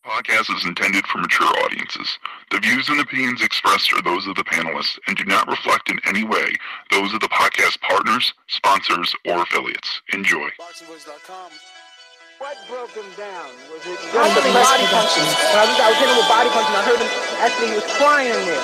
Podcast is intended for mature audiences. The views and opinions expressed are those of the panelists and do not reflect in any way those of the podcast partners, sponsors, or affiliates. Enjoy. BoxingVoice.com. What broke him down? Was it just the body punching? I was hitting him with body punching. I heard him, actually, he was crying there.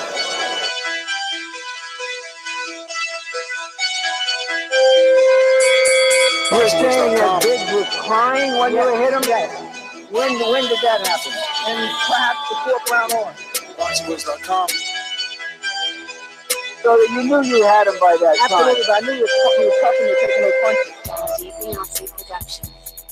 You were saying that Biggs was crying when you hit him? Yes. When did that happen? And perhaps the fourth round on. BoxingVoice.com. So that you knew you had him by that time. Absolutely, but I knew you were tough and you were taking those punches. Beyonce Productions.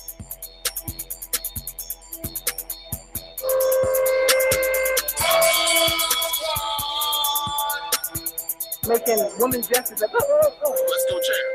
Making women gestures like, oh. Let's go, champ.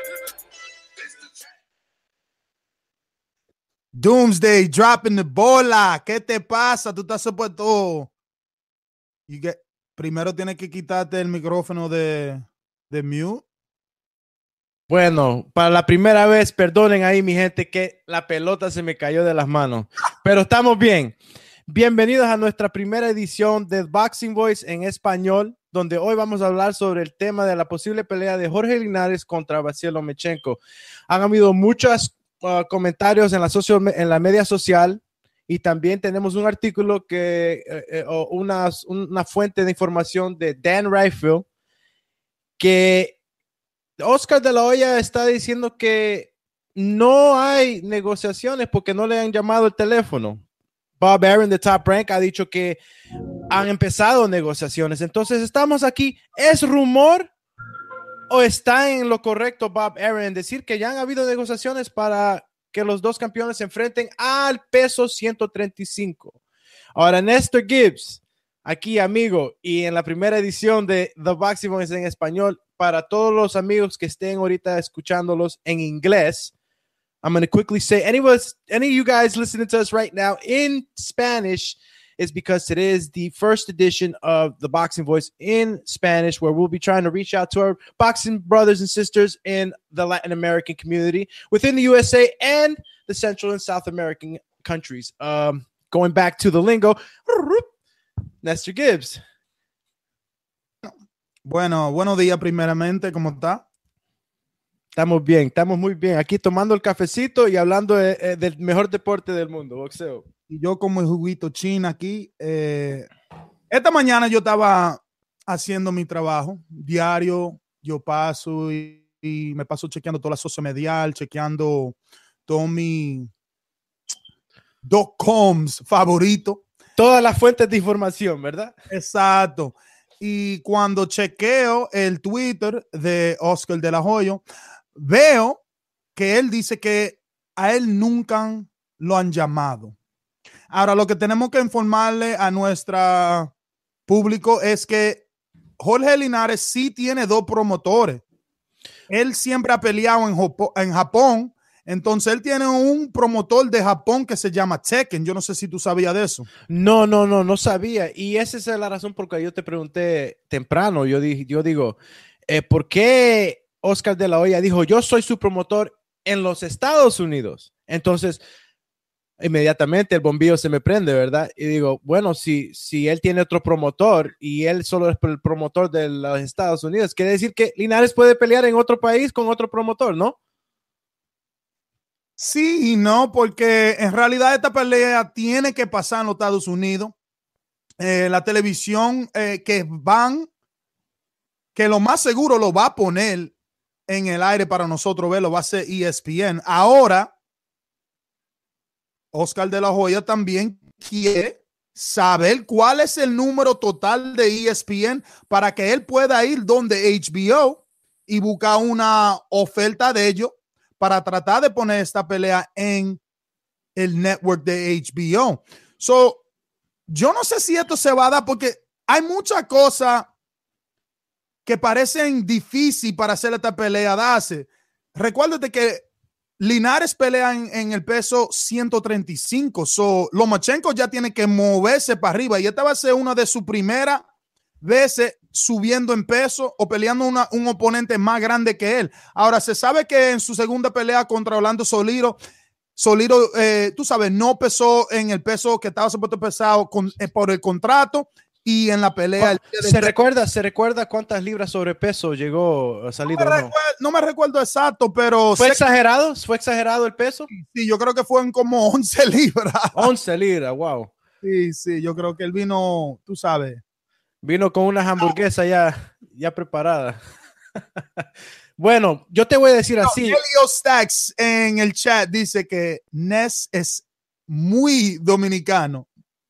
Doomsday dropping the bola. ¿Qué te pasa? Tú estás supuesto. Primero tienes que quitarte el micrófono de mute. Bueno, para la primera vez, perdonen ahí, mi gente, que la pelota se me cayó de las manos. Pero estamos bien. Bienvenidos a nuestra primera edición de Boxing Voice en español, donde hoy vamos a hablar sobre el tema de la posible pelea de Jorge Linares contra Vasyl Lomachenko. Han habido muchos comentarios en la media social y también tenemos un artículo o una fuente de información de Dan Rafael que Oscar de la Hoya está diciendo que no hay negociaciones porque no le han llamado el teléfono. Bob Arum de Top Rank ha dicho que han empezado negociaciones. Entonces estamos aquí. ¿Es rumor o está en lo correcto Bob Arum en decir que ya han habido negociaciones para que los dos campeones se enfrenten al peso 135? Ahora, Néstor Gibbs, aquí amigo, y en la primera edición de The Boxing Voice en español, para todos los amigos que estén ahorita escuchándolos en inglés, I'm going to quickly say, any of you guys listening to us right now in Spanish is because today is the first edition of the Boxing Voice in Spanish, where we'll be trying to reach out to our boxing brothers and sisters in the Latin American community within the USA and the Central and South American countries. Going back to the lingo, Néstor Gibbs. Bueno, buenos días primeramente, ¿cómo está? Estamos bien, estamos muy bien. Aquí tomando el cafecito y hablando del mejor deporte del mundo, boxeo. Y yo como el juguito china aquí. Esta mañana yo estaba haciendo mi trabajo diario. Yo paso y me paso chequeando toda la social medial, chequeando todos mis .coms favoritos. Todas las fuentes de información, ¿verdad? Exacto. Y cuando chequeo el Twitter de Oscar de la Hoya, veo que él dice que a él nunca lo han llamado. Ahora, lo que tenemos que informarle a nuestro público es que Jorge Linares sí tiene dos promotores. Él siempre ha peleado en Japón. Entonces, él tiene un promotor de Japón que se llama Tekken. Yo no sé si tú sabías de eso. No sabía. Y esa es la razón por la que yo te pregunté temprano. Yo digo, ¿por qué Oscar de la Hoya dijo, yo soy su promotor en los Estados Unidos? Entonces, inmediatamente el bombillo se me prende, ¿verdad? Y digo, bueno, si él tiene otro promotor y él solo es el promotor de los Estados Unidos, quiere decir que Linares puede pelear en otro país con otro promotor, ¿no? Sí y no, porque en realidad esta pelea tiene que pasar en los Estados Unidos. La televisión que lo más seguro lo va a poner en el aire para nosotros verlo, va a ser ESPN. Ahora, Oscar de la Hoya también quiere saber cuál es el número total de ESPN para que él pueda ir donde HBO y buscar una oferta de ellos para tratar de poner esta pelea en el network de HBO. So, yo no sé si esto se va a dar porque hay muchas cosas que parecen difíciles para hacer esta pelea darse. Recuérdate que Linares pelea en el peso 135. So, Lomachenko ya tiene que moverse para arriba y esta va a ser una de sus primeras veces subiendo en peso o peleando un oponente más grande que él. Ahora, se sabe que en su segunda pelea contra Orlando Solero, Solito, tú sabes, no pesó en el peso que estaba supuesto pesado por el contrato y en la pelea. ¿Se recuerda cuántas libras sobrepeso llegó Salido? No me recuerdo exacto, pero... ¿Fue exagerado? ¿Fue exagerado el peso? Sí, yo creo que fue en como 11 libras. 11 libras, wow. Sí, yo creo que él vino, tú sabes. Vino con unas hamburguesas ya preparadas. Bueno, yo te voy a decir así. Elio Stacks en el chat dice que Ness es muy dominicano.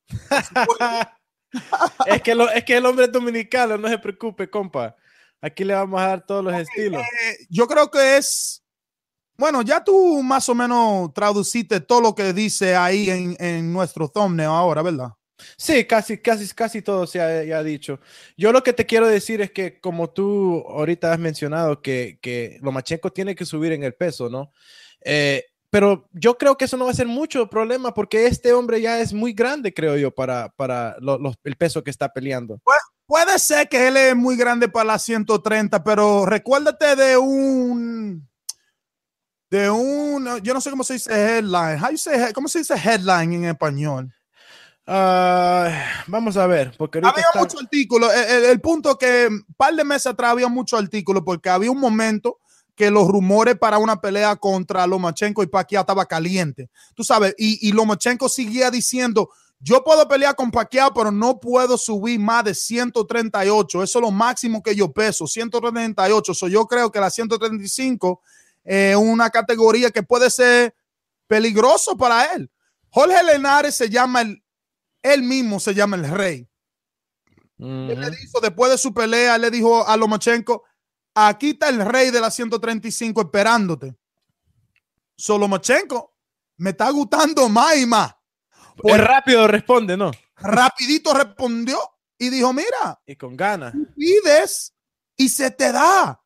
es que el hombre es dominicano, no se preocupe, compa. Aquí le vamos a dar todos los estilos. Yo creo que es... Bueno, ya tú más o menos traduciste todo lo que dice ahí en nuestro thumbnail ahora, ¿verdad? Sí, casi todo se ha dicho. Yo lo que te quiero decir es que como tú ahorita has mencionado que Lomachenko tiene que subir en el peso, ¿no? Pero yo creo que eso no va a ser mucho problema porque este hombre ya es muy grande, creo yo, para el peso que está peleando. Puede ser que él es muy grande para las 130, pero recuérdate de un, yo no sé cómo se dice headline. ¿Cómo se dice headline en español? Vamos a ver, porque ahorita había mucho artículo. El punto que un par de meses atrás había mucho artículo porque había un momento que los rumores para una pelea contra Lomachenko y Pacquiao estaba caliente. Tú sabes, y Lomachenko seguía diciendo, yo puedo pelear con Pacquiao, pero no puedo subir más de 138. Eso es lo máximo que yo peso, 138. Yo creo que la 135 es una categoría que puede ser peligroso para él. Jorge Linares se llama él mismo se llama el rey. Él le dijo, después de su pelea, le dijo a Lomachenko, aquí está el rey de la 135 esperándote. Lomachenko me está gustando más y más. Pues rápido responde, ¿no? Rapidito respondió y dijo, mira. Y con ganas. Pides y se te da.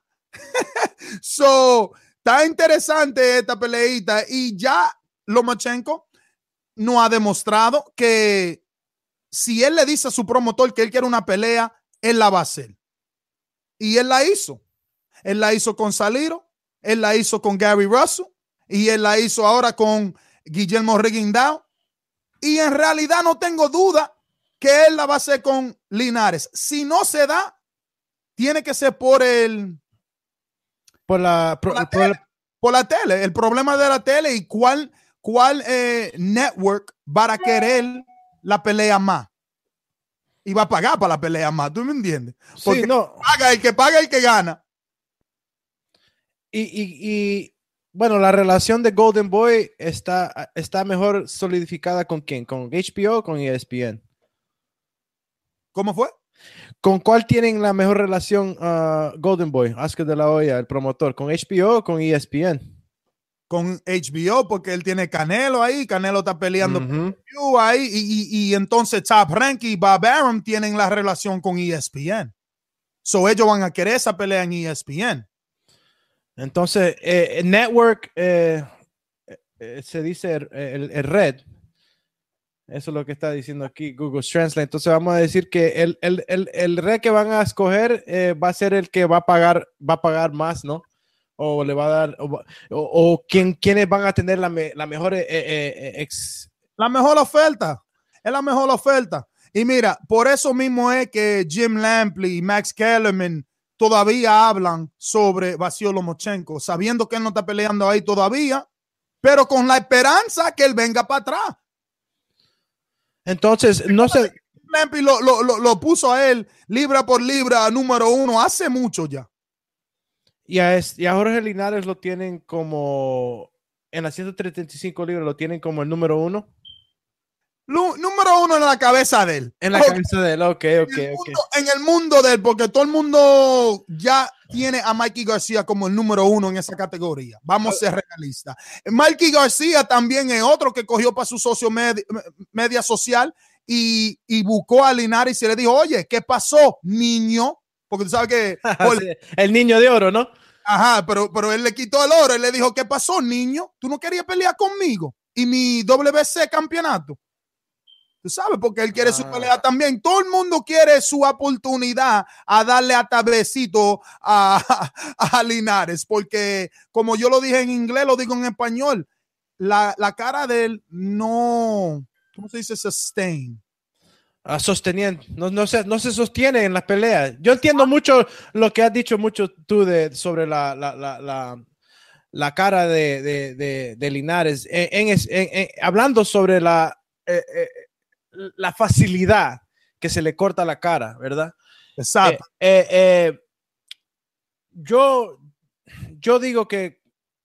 Está interesante esta peleita y ya Lomachenko no ha demostrado que si él le dice a su promotor que él quiere una pelea, él la va a hacer. Y él la hizo. Él la hizo con Saliro, él la hizo con Gary Russell y él la hizo ahora con Guillermo Rigondeaux. Y en realidad no tengo duda que él la va a hacer con Linares. Si no se da, tiene que ser por la tele. El problema de la tele y cuál network va a querer la pelea más y va a pagar para la pelea más. ¿Tú me entiendes? Porque sí, no. paga el que gana. Y bueno, la relación de Golden Boy está mejor solidificada con quién, con HBO o con ESPN. ¿Cómo fue? ¿Con cuál tienen la mejor relación Golden Boy, Oscar de la Hoya, el promotor? ¿Con HBO o con ESPN? Con HBO, porque él tiene Canelo ahí. Canelo está peleando ahí. Y entonces Top Rank y Bob Arum tienen la relación con ESPN. Ellos van a querer esa pelea en ESPN. Entonces, Network se dice el red. Eso es lo que está diciendo aquí Google Translate. Entonces vamos a decir que el red que van a escoger va a ser el que va a pagar más, ¿no? O le va a dar, o quiénes van a tener la mejor la mejor oferta. Es la mejor oferta. Y mira, por eso mismo es que Jim Lampley y Max Kellerman todavía hablan sobre Vasyl Lomachenko, sabiendo que él no está peleando ahí todavía, pero con la esperanza que él venga para atrás. Entonces, no sé. Lampley lo puso a él libra por libra número 1 hace mucho ya. Y a Jorge Linares lo tienen como, en las 135 libras lo tienen como el número 1. Número 1 en la cabeza de él. En la cabeza de él, ok. En el mundo de él, porque todo el mundo ya tiene a Mikey García como el número 1 en esa categoría. Vamos a ser realistas. Mikey García también es otro que cogió para su socio media social y buscó a Linares y le dijo, oye, ¿qué pasó, niño? Porque tú sabes que... el niño de oro, ¿no? Ajá, pero él le quitó el oro. Él le dijo, ¿qué pasó, niño? ¿Tú no querías pelear conmigo? Y mi WBC campeonato. Tú sabes, porque él quiere su pelea también. Todo el mundo quiere su oportunidad a darle hasta besito a Linares. Porque, como yo lo dije en inglés, lo digo en español. la cara de él no, ¿cómo se dice? Sustain. Sosteniendo, no se sostiene en las peleas. Yo entiendo mucho lo que has dicho mucho tú sobre la cara de Linares, hablando sobre la facilidad que se le corta la cara, ¿verdad? Exacto. Yo digo que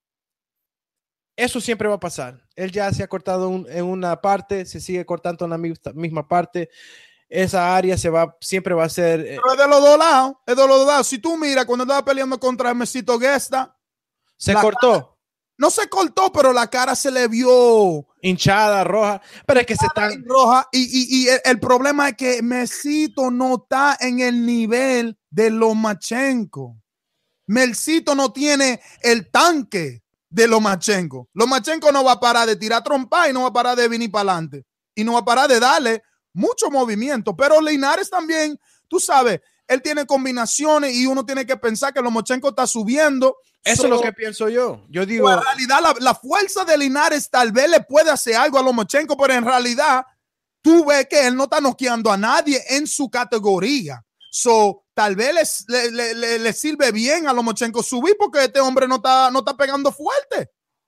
eso siempre va a pasar. Él ya se ha cortado en una parte, se sigue cortando en la misma parte. Esa área siempre va a ser. Pero es de los dos lados. Es de los dos lados. Si tú miras, cuando estaba peleando contra Mesito Gesta, se cortó. No se cortó, pero la cara se le vio hinchada, roja. Pero es que se están roja. Y el problema es que Mesito no está en el nivel de Lomachenko. Mesito no tiene el tanque de Lomachenko. Lomachenko no va a parar de tirar trompa y no va a parar de venir para adelante. Y no va a parar de darle mucho movimiento. Pero Linares también, tú sabes, él tiene combinaciones y uno tiene que pensar que Lomachenko está subiendo. Eso es lo que pienso yo. Yo digo, en realidad la fuerza de Linares tal vez le puede hacer algo a Lomachenko, pero en realidad tú ves que él no está noqueando a nadie en su categoría. Tal vez le sirve bien a Lomachenko subir porque este hombre no está pegando fuerte.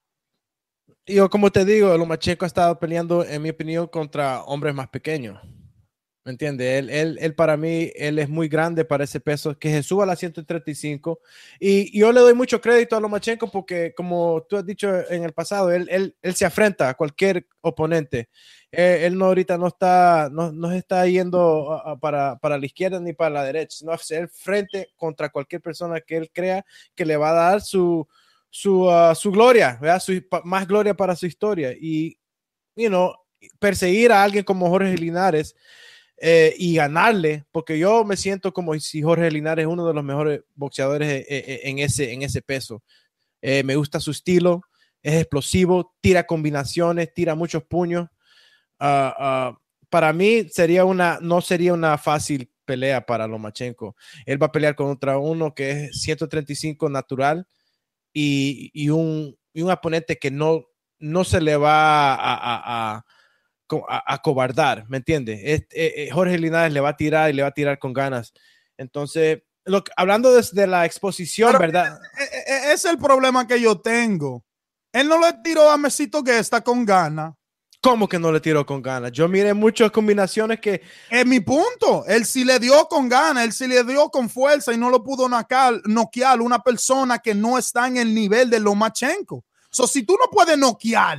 Yo, como te digo, Lomachenko ha estado peleando, en mi opinión, contra hombres más pequeños. ¿Me entiendes? Él para mí, él es muy grande para ese peso, que se suba a las 135. Y yo le doy mucho crédito a Lomachenko porque, como tú has dicho en el pasado, él se afrenta a cualquier oponente. Él ahorita no está yendo para la izquierda ni para la derecha, sino hacer frente contra cualquier persona que él crea que le va a dar su gloria, ¿verdad? Más gloria para su historia. Y, perseguir a alguien como Jorge Linares y ganarle, porque yo me siento como si Jorge Linares es uno de los mejores boxeadores en ese peso. Me gusta su estilo, es explosivo, tira combinaciones, tira muchos puños. Para mí no sería una fácil pelea para Lomachenko. Él va a pelear contra uno que es 135 natural y un oponente que no se le va a cobardar, ¿me entiendes? Jorge Linares le va a tirar y le va a tirar con ganas. Entonces, hablando desde la exposición, pero, ¿verdad? Es el problema que yo tengo. Él no le tiró a Mesito Gesta con ganas. ¿Cómo que no le tiró con ganas? Yo miré muchas combinaciones que... Es mi punto. Él sí le dio con ganas, él sí le dio con fuerza y no lo pudo noquear una persona que no está en el nivel de Lomachenko. Si tú no puedes noquear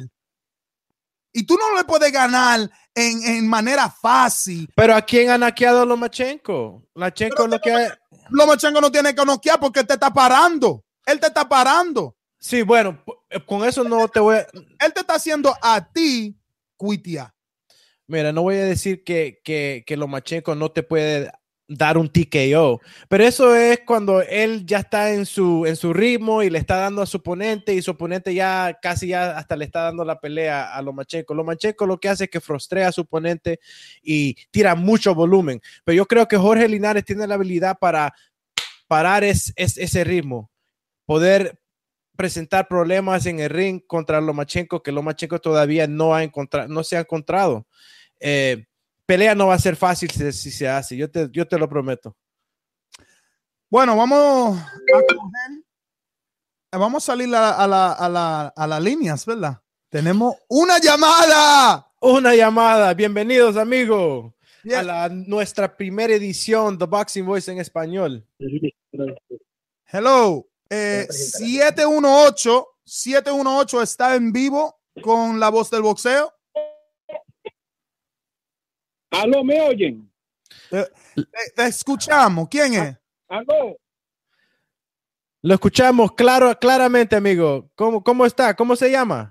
y tú no le puedes ganar en manera fácil. Pero ¿a quién ha noqueado Lomachenko? Lomachenko no tiene que noquear porque él te está parando. Él te está parando. Sí, bueno, con eso no te voy a... Él te está haciendo a ti cuitear. Mira, no voy a decir que Lomachenko no te puede dar un TKO, pero eso es cuando él ya está en su ritmo y le está dando a su oponente y su oponente ya casi hasta le está dando la pelea a Lomachenko. Lomachenko lo que hace es que frustra a su oponente y tira mucho volumen, pero yo creo que Jorge Linares tiene la habilidad para parar ese ritmo, poder presentar problemas en el ring contra Lomachenko, que Lomachenko todavía no se ha encontrado. Pelea no va a ser fácil si se hace, yo te lo prometo. Bueno, vamos a salir a las líneas, ¿verdad? Tenemos una llamada. Bienvenidos, amigos, a nuestra primera edición de Boxing Voice en español. Hello. 718 está en vivo con la voz del boxeo. Aló, ¿me oyen? Te escuchamos. ¿Quién es? Aló. Lo escuchamos claramente, amigo. ¿Cómo está? ¿Cómo se llama?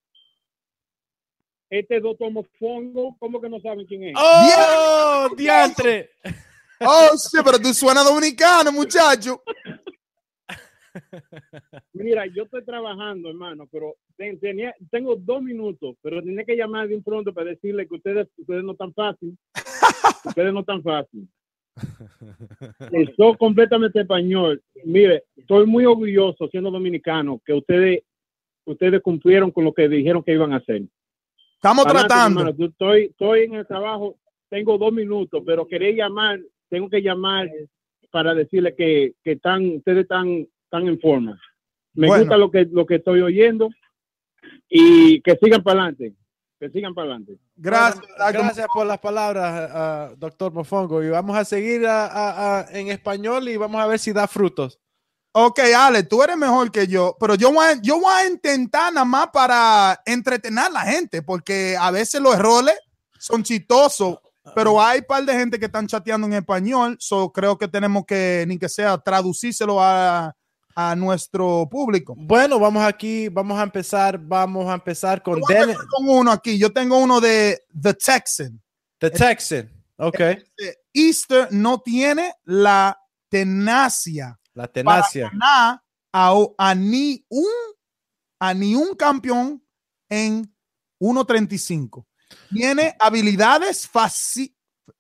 Este es Doctor Mofongo. ¿Cómo que no saben quién es? ¡Oh, diantre! Oh, sí, pero tú suenas dominicano, muchacho. Mira, yo estoy trabajando, hermano, pero tengo 2 minutos, pero tenía que llamar de un pronto para decirle que ustedes no están fácil. Ustedes no están fácil. Soy completamente español. Mire, estoy muy orgulloso siendo dominicano que ustedes ustedes cumplieron con lo que dijeron que iban a hacer. Estamos Adelante, tratando. hermano, estoy en el trabajo, tengo 2 minutos, pero tengo que llamar para decirle que ustedes están en forma. Me Bueno. gusta lo que estoy oyendo y que sigan para adelante. Que sigan para adelante. Gracias. Bueno, gracias por las palabras, doctor Mofongo. Y vamos a seguir en español y vamos a ver si da frutos. Ok, Ale, tú eres mejor que yo, pero yo voy a intentar nada más para entretener a la gente, porque a veces los errores son chistosos, pero hay un par de gente que están chateando en español, so creo que tenemos que, ni que sea, traducírselo a nuestro público. Bueno, vamos a empezar con Voy a empezar con uno aquí. Yo tengo uno de The Texan. The Texan. Ok. Easter no tiene la tenacia. La tenacia. Para ganar a ni un campeón en 1.35. Tiene habilidades fáciles.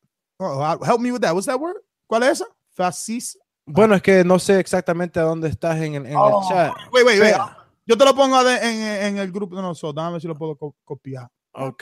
Help me with that. What's that word? ¿Cuál es esa? Fácil. Bueno, es que no sé exactamente a dónde estás en el chat. Wait. Yo te lo pongo en el grupo de nosotros. Déjame ver si lo puedo copiar. Ok.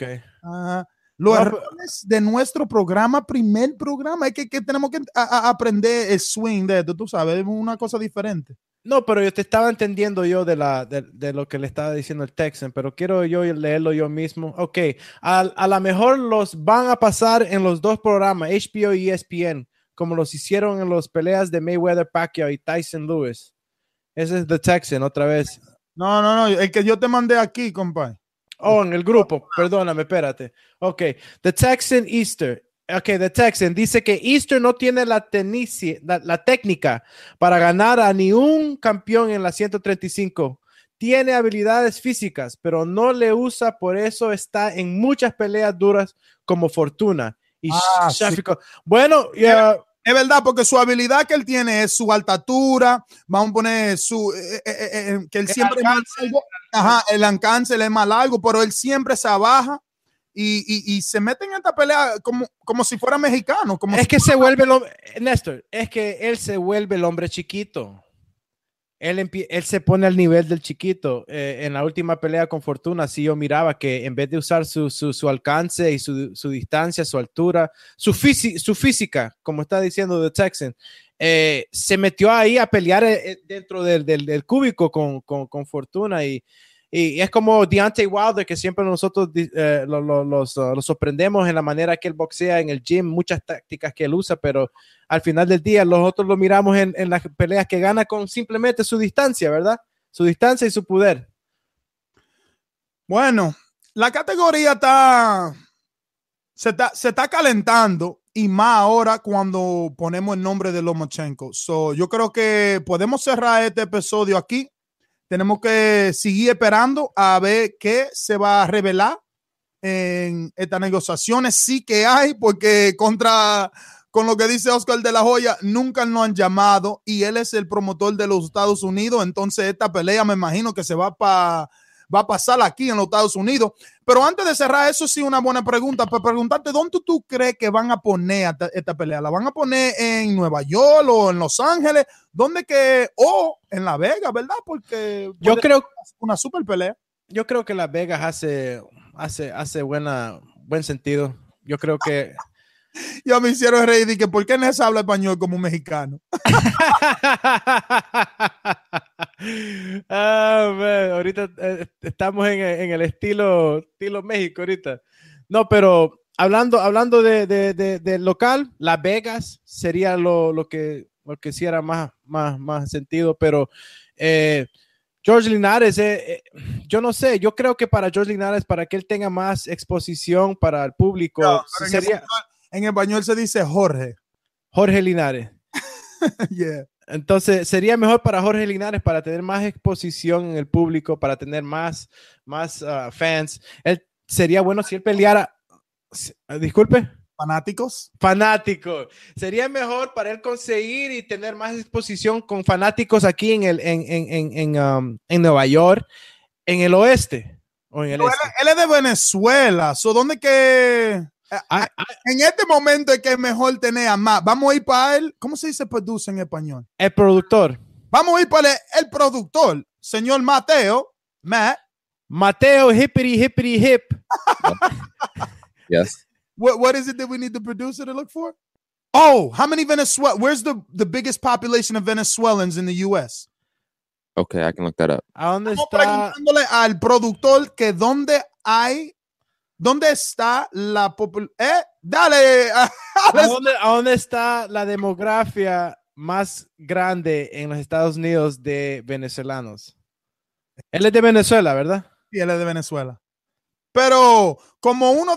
Los errores de nuestro primer programa, es que tenemos que aprender el swing de esto, tú sabes, es una cosa diferente. No, pero yo te estaba entendiendo yo de lo que le estaba diciendo el Texan, pero quiero yo leerlo yo mismo. Ok, a lo mejor los van a pasar en los 2 programas, HBO y ESPN, como los hicieron en las peleas de Mayweather, Pacquiao y Tyson Lewis. Ese es The Texan, otra vez. No, el que yo te mandé aquí, compadre. Oh, en el grupo, perdóname, espérate. Ok, The Texan Easter. Ok, The Texan dice que Easter no tiene la técnica para ganar a ni un campeón en la 135. Tiene habilidades físicas, pero no le usa, por eso está en muchas peleas duras como Fortuna. Y sí. Bueno, es verdad, porque su habilidad que él tiene es su altura, vamos a poner que él siempre es más largo. Ajá, el alcance él es más largo, pero él siempre se abaja y se mete en esta pelea como si fuera mexicano. Néstor, es que él se vuelve el hombre chiquito. Él se pone al nivel del chiquito. En la última pelea con Fortuna, sí yo miraba que en vez de usar su alcance y su distancia, su altura, su física, como está diciendo The Texan, se metió ahí a pelear dentro del cúbico con Fortuna y es como Deontay Wilder, que siempre nosotros los sorprendemos en la manera que él boxea en el gym, muchas tácticas que él usa, pero al final del día nosotros lo miramos en las peleas que gana con simplemente su distancia, ¿verdad? Su distancia y su poder. Bueno, la categoría se está calentando y más ahora cuando ponemos el nombre de Lomachenko. So, yo creo que podemos cerrar este episodio aquí. Tenemos que seguir esperando a ver qué se va a revelar en estas negociaciones. Sí que hay, porque con lo que dice Oscar de la Hoya, nunca nos han llamado y él es el promotor de los Estados Unidos. Entonces esta pelea me imagino que se va a pasar aquí en los Estados Unidos. Pero antes de cerrar, eso sí, una buena pregunta. Para preguntarte, ¿dónde tú crees que van a poner esta pelea? ¿La van a poner en Nueva York o en Los Ángeles? ¿Dónde o en Las Vegas, verdad? Porque yo creo una super pelea. Yo creo que Las Vegas hace buen sentido. Yo creo que ya me hicieron reír y que ¿por qué Ness habla español como un mexicano? Ahorita estamos en el estilo México ahorita. No, pero hablando de local, Las Vegas sería lo que hiciera más sentido, pero George Linares, yo no sé, yo creo que para George Linares, para que él tenga más exposición para el público, sería... En español se dice Jorge Linares. Yeah. Entonces sería mejor para Jorge Linares, para tener más exposición en el público, para tener más fans. Él sería bueno si él peleara. Disculpe. Fanáticos. Sería mejor para él conseguir y tener más exposición con fanáticos aquí en Nueva York, en el oeste o en el este. Él es de Venezuela. ¿Dónde que en este momento es que es mejor tener a más? Vamos a ir para él. ¿Cómo se dice produce en español? El productor. Vamos a ir para el productor, señor Mateo. Matt, Mateo hippity hippity hip. Yes. what is it that we need the producer to look for? Oh, how many where's the biggest population of Venezuelans in the U.S.? Okay, I can look that up. ¿A dónde Estamos está? preguntándole al productor que dónde está la populación. Dale. ¿A dónde está la demografía más grande en los Estados Unidos de venezolanos? Él es de Venezuela, ¿verdad? Sí, él es de Venezuela. Pero como uno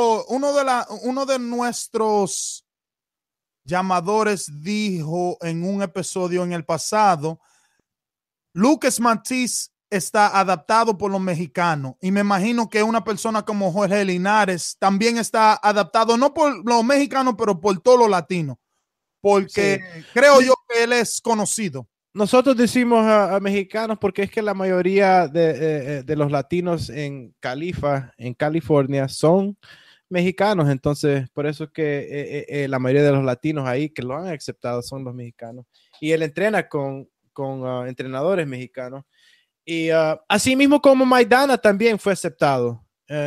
de nuestros llamadores dijo en un episodio en el pasado, Lucas Matiz está adaptado por los mexicanos y me imagino que una persona como Jorge Linares también está adaptado, no por los mexicanos, pero por todos los latinos, porque creo yo que él es conocido. Nosotros decimos a mexicanos porque es que la mayoría de los latinos en California, son mexicanos. Entonces, por eso es que la mayoría de los latinos ahí que lo han aceptado son los mexicanos. Y él entrena con entrenadores mexicanos. Y así mismo como Maidana también fue aceptado.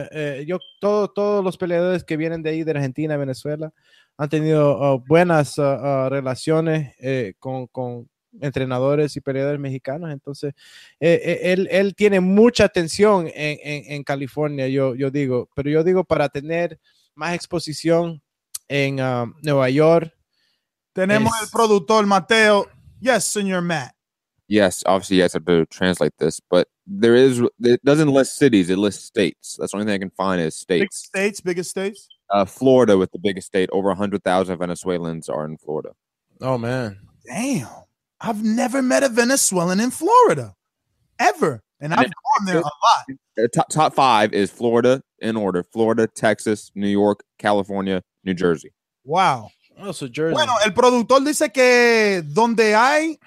Todos los peleadores que vienen de ahí, de Argentina, Venezuela, han tenido buenas relaciones con entrenadores y peleadores mexicanos. Entonces él tiene mucha atención en California, yo digo, pero yo digo para tener más exposición en Nueva York. Tenemos el productor Mateo. Yes, señor Matt. Yes, obviously, yes, I have to translate this, but it doesn't list cities, it lists states. That's the only thing I can find is states. Biggest states? Florida with the biggest state. Over 100,000 Venezuelans are in Florida. Oh, man. Damn. I've never met a Venezuelan in Florida. Ever. And I've gone there a lot. The top 5 is Florida in order. Florida, Texas, New York, California, New Jersey. Wow. Oh, so Jersey. Bueno, el productor dice que donde hay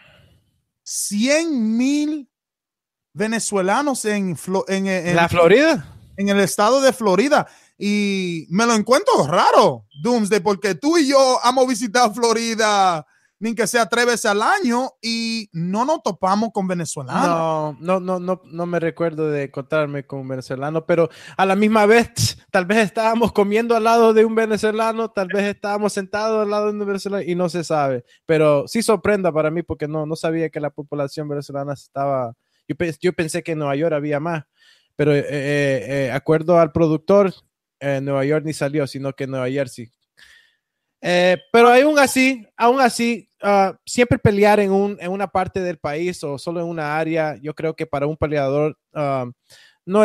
100,000 venezolanos en la Florida, en el estado de Florida, y me lo encuentro raro, Doomsday, porque tú y yo hemos visitado Florida ni que sea 3 veces al año y no nos topamos con venezolanos. No me recuerdo de encontrarme con un venezolano, pero a la misma vez tal vez estábamos comiendo al lado de un venezolano, tal vez estábamos sentados al lado de un venezolano y no se sabe, pero sí sorprenda para mí porque no sabía que la población venezolana estaba, yo pensé que en Nueva York había más, pero acuerdo al productor, Nueva York ni salió, sino que Nueva Jersey. Pero aún así, siempre pelear en una parte del país o solo en una área, yo creo que para un peleador no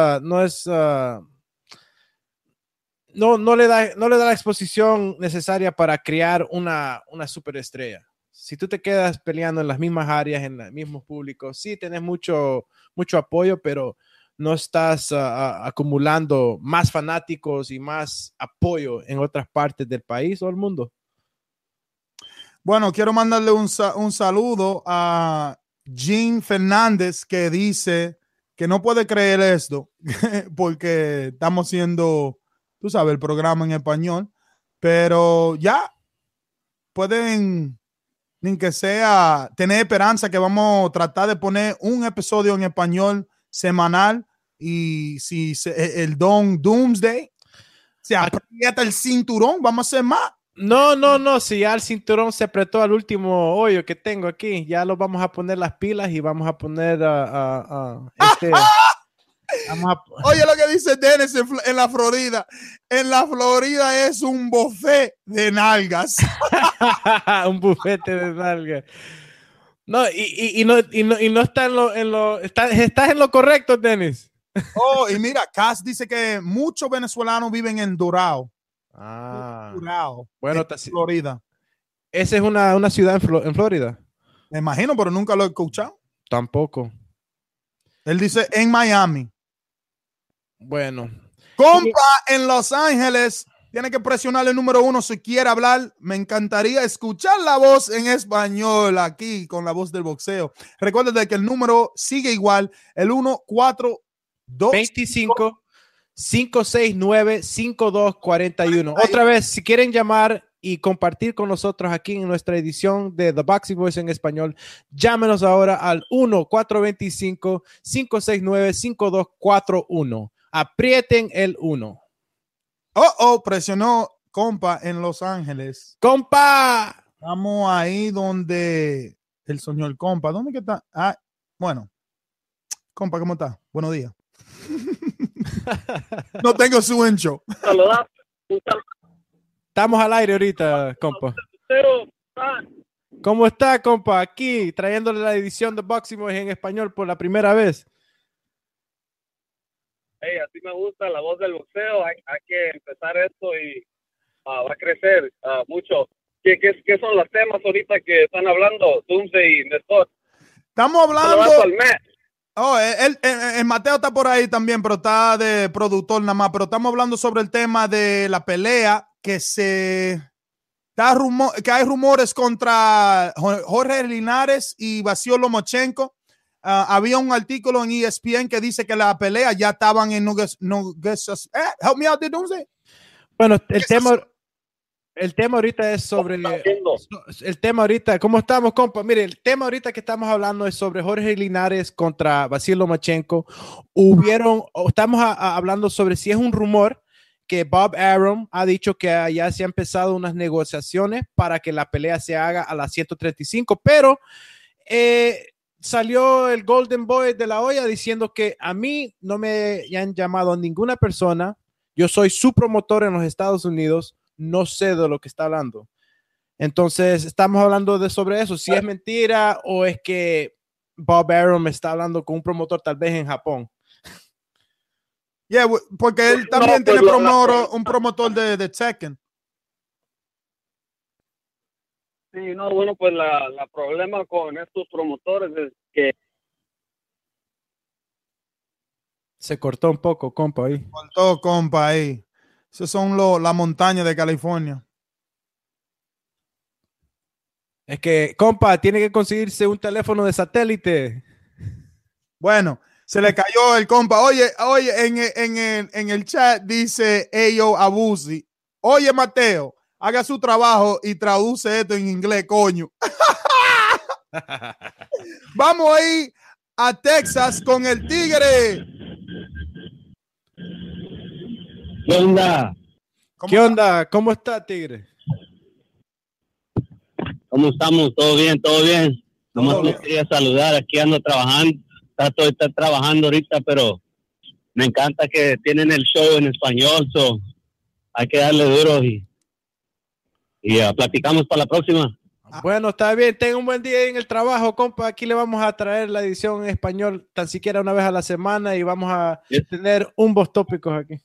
le da la exposición necesaria para crear una superestrella. Si tú te quedas peleando en las mismas áreas, en los mismos públicos, sí tenés mucho apoyo, pero no estás acumulando más fanáticos y más apoyo en otras partes del país o del mundo. Bueno, quiero mandarle un saludo a Jean Fernández, que dice que no puede creer esto porque estamos haciendo, tú sabes, el programa en español, pero ya pueden, ni que sea, tener esperanza que vamos a tratar de poner un episodio en español semanal, y si el Don Doomsday se aprieta el cinturón, vamos a hacer más. No, si ya el cinturón se apretó al último hoyo que tengo aquí, ya lo vamos a poner las pilas y vamos a poner Oye lo que dice Dennis en la Florida. En la Florida es un buffet de nalgas. Un bufete de nalgas. No, y no está estás en lo correcto, Dennis. Oh, y mira, Cass dice que muchos venezolanos viven en Doral. Doral, bueno, Florida. Esa es una ciudad en Florida. Me imagino, pero nunca lo he escuchado. Tampoco. Él dice en Miami. Bueno. Compa en Los Ángeles. Tiene que presionar el número 1 si quiere hablar. Me encantaría escuchar la voz en español aquí con la voz del boxeo. Recuerden que el número sigue igual. El 1-4-2-25-569-5241. Otra vez, si quieren llamar y compartir con nosotros aquí en nuestra edición de The Boxing Voice en español, llámenos ahora al 1-425-569-5241. Aprieten el 1. Presionó compa en Los Ángeles. ¡Compa! Estamos ahí donde el señor compa. ¿Dónde que está? Bueno. Compa, ¿cómo está? Buenos días. No tengo su encho. Saludar. Estamos al aire ahorita, compa. ¿Cómo está, compa? Aquí, trayéndole la edición de Boxing Voice en español por la primera vez. Hey, así me gusta la voz del boxeo. Hay que empezar esto y va a crecer mucho. ¿Qué son los temas ahorita que están hablando, Doomsday y Nestor? Estamos hablando... el Mateo está por ahí también, pero está de productor nada más. Pero estamos hablando sobre el tema de la pelea que que hay rumores contra Jorge Linares y Vasyl Lomachenko. Había un artículo en ESPN que dice que la pelea ya estaban en help me out, Doomsday. Bueno, el tema ahorita es sobre el tema ahorita, ¿cómo estamos, compa? Mire, el tema ahorita que estamos hablando es sobre Jorge Linares contra Vasyl Lomachenko. Estamos hablando sobre si es un rumor que Bob Arum ha dicho que ya se han empezado unas negociaciones para que la pelea se haga a las 135, pero salió el Golden Boy de la olla diciendo que a mí no me han llamado a ninguna persona. Yo soy su promotor en los Estados Unidos. No sé de lo que está hablando. Entonces, estamos hablando sobre eso. Si es mentira o es que Bob Arum está hablando con un promotor tal vez en Japón. Yeah, porque él también tiene un promotor de Tekken. Sí, no, bueno, pues la problema con estos promotores es que se cortó un poco, compa, ahí. Cortó, compa, ahí. Esos son las montañas de California. Es que, compa, tiene que conseguirse un teléfono de satélite. Bueno, se le cayó el compa. Oye, en el chat dice Ayo Abusi. Oye, Mateo, haga su trabajo y traduce esto en inglés, coño. Vamos ahí a Texas con el Tigre. ¿Qué onda? ¿Qué onda? ¿Cómo está, Tigre? ¿Cómo estamos? ¿Todo bien? ¿Todo bien? Nomás me quería saludar. Aquí ando trabajando. Estoy trabajando ahorita, pero me encanta que tienen el show en español. So hay que darle duro y platicamos para la próxima. Bueno, está bien. Tenga un buen día en el trabajo, compa. Aquí le vamos a traer la edición en español tan siquiera una vez a la semana y vamos a tener voz tópicos aquí.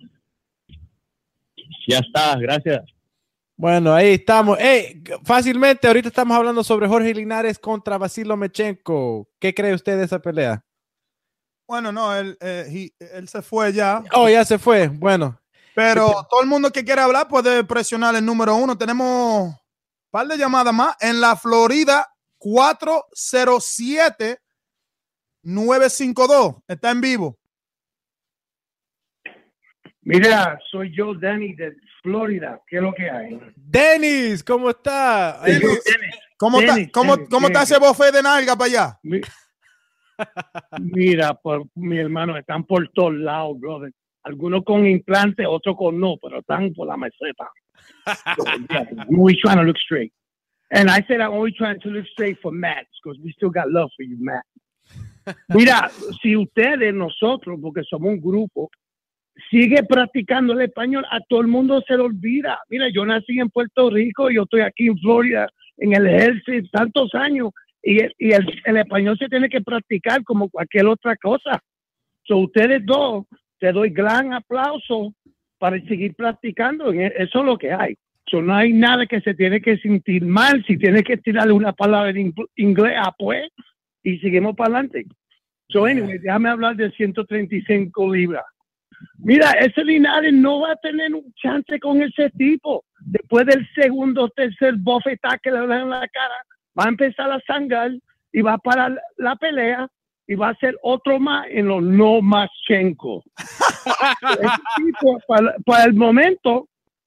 Ya está, gracias. Bueno, ahí estamos. Fácilmente, ahorita estamos hablando sobre Jorge Linares contra Vasyl Lomachenko. ¿Qué cree usted de esa pelea? Bueno, no, él se fue ya. Oh, ya se fue. Bueno. Pero todo el mundo que quiera hablar puede presionar el número 1. Tenemos un par de llamadas más. En la Florida, 407-952. Está en vivo. Mira, soy yo, Danny, de Florida. ¿Qué es lo que hay? Dennis, ¿cómo está? ¿Cómo está ese buffet de nalga para allá? Mira, mi hermano, están por todos lados, brother. Algunos con implantes, otros con no, pero están por la meseta. I'm always trying to look straight. And I said I'm always trying to look straight for Matt, because we still got love for you, Matt. Mira, si ustedes, nosotros, porque somos un grupo, sigue practicando el español, a todo el mundo se lo olvida. Mira, yo nací en Puerto Rico, yo estoy aquí en Florida, en el ejército, tantos años, y el español se tiene que practicar como cualquier otra cosa. So, ustedes dos, te doy gran aplauso para seguir practicando. Eso es lo que hay. So, no hay nada que se tiene que sentir mal. Si tienes que tirarle una palabra en inglés, pues, y seguimos para adelante. So, anyway, déjame hablar de 135 libras. Mira, ese Linares no va a tener un chance con ese tipo. Después del segundo o tercer bofetá que le dan en la cara, va a empezar a sangrar y va a parar la pelea y va a ser otro más en los Lomachenko. Ese tipo, para el momento,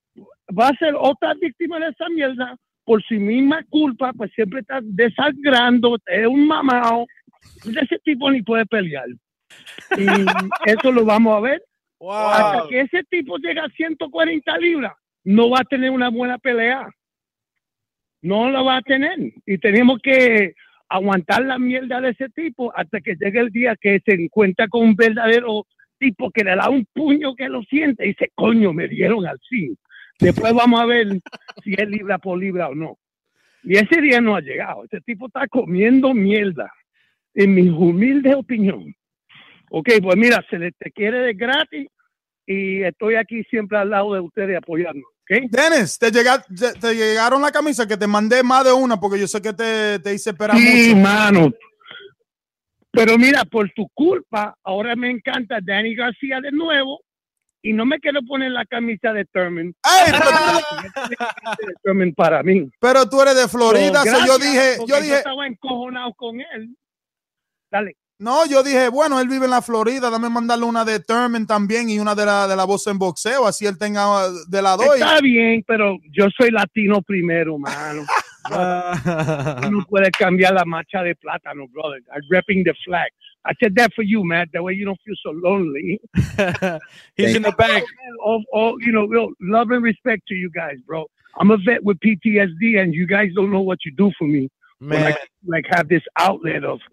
va a ser otra víctima de esa mierda por su misma culpa, pues siempre está desangrando, es un mamado. Ese tipo ni puede pelear. Y eso lo vamos a ver. Wow. Hasta que ese tipo llega a 140 libras, no va a tener una buena pelea. No la va a tener. Y tenemos que aguantar la mierda de ese tipo hasta que llegue el día que se encuentra con un verdadero tipo que le da un puño que lo siente y dice, coño, me dieron al fin. Después vamos a ver si es libra por libra o no. Y ese día no ha llegado. Ese tipo está comiendo mierda, en mi humilde opinión. Ok, pues mira, se le te quiere de gratis y estoy aquí siempre al lado de ustedes apoyando. ¿Okay? Dennis, te llegaron la camisa que te mandé más de una porque yo sé que te hice esperar Sí, mucho. mano. Pero mira, por tu culpa, ahora me encanta Danny García de nuevo y no me quiero poner la camisa de Thurman. ¡Ey! De Thurman para mí. Pero tú eres de Florida, So, so yo gracias, dije, porque yo estaba encojonado con él. Dale. no, yo dije, bueno, él vive en la Florida, dame mandarle una de Thurman también y una de la voz en boxeo, así él tenga de la doy. Está bien, pero yo soy latino primero, mano. No puedes cambiar la marcha de plátano, brother. I'm repping the flag. I said that for you, man. That way you don't feel so lonely. He's in the back. Oh, you know, love and respect to you guys, bro. I'm a vet with PTSD, and you guys don't know what you do for me. Man. When I like have this outlet of,